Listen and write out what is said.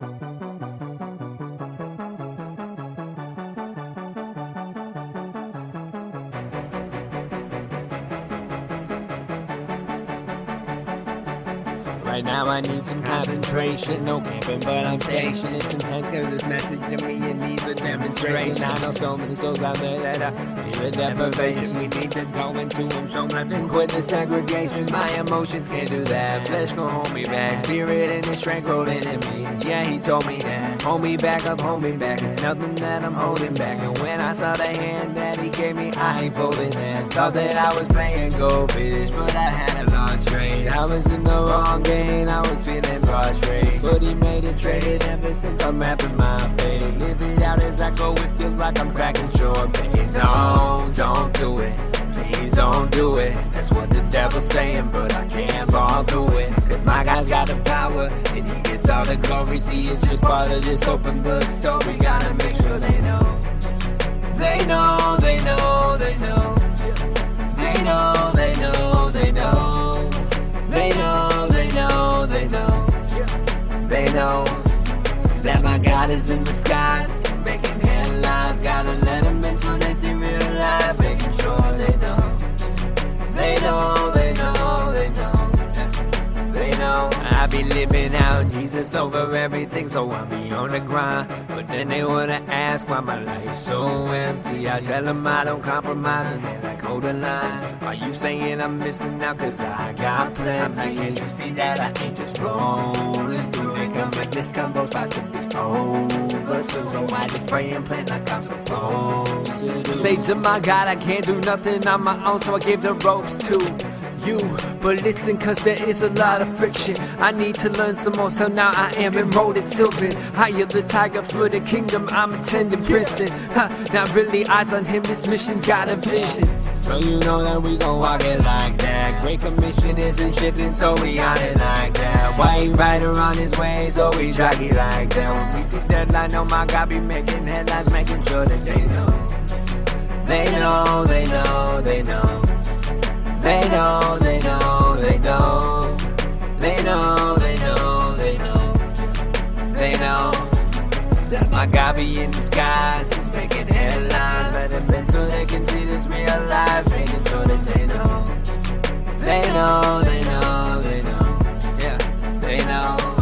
Right now I need some concentration, no camping but I'm stationed. It's intense cause this message to me, it needs a demonstration. I know so many souls out there that are feeling deprivation. We need to go into them, show life and quit the segregation. My emotions can't do that, flesh gon' hold me back. Spirit and his strength rolling in me, yeah he told me that. Hold me back up, hold me back, it's nothing that I'm holding back. And when I saw the hand that he gave me, I ain't folding that. Thought that I was playing goldfish, but I had a long trade. I was in the wrong game, I was feeling prostrate, but he made it trade. Ever since I'm rapping my fate, live it out as I go, it feels like I'm cracking short. No, don't do it, please don't do it. That's what the devil's saying, but I can't fall through it. Cause my guy's got the power, and he gets all the glory. See, it's just part of this open book story. Gotta make sure they know. They know, they know, they know. They know, they know, they know. They know, they know, they know. They know that my God is in the skies, he's making headlines. Gotta let them in so they see real life. Making sure they know. They know, they know, they know. They know I be living out Jesus over everything, so I be on the grind. But then they wanna ask why my life's so empty. I tell them I don't compromise, and they like, hold the line. Are you saying I'm missing out cause I got plenty? Can't you see that I ain't just rolling through? They come with this combo's about to be over soon, so I just pray and plan like I'm supposed to do. Say to my God I can't do nothing on my own, so I give the ropes to you. But listen, cause there is a lot of friction. I need to learn some more, so now I am enrolled in Sylvan. Higher the tiger for the kingdom, I'm attending prison. Not really eyes on him, this mission's got a vision. So you know that we gon' walk it like that. Great commission isn't shifting, so we on it like that. White rider on his way, so we jockey like that. When we see deadline, oh my God, be making headlines, making sure that they know. They know, they know, they know. They know, they know, they know. They know, they know, they know. They know that my God be in the skies, he's making headlines. Let them in so they can see this real life, making sure that they know. They know, they know, they know. Yeah, they know.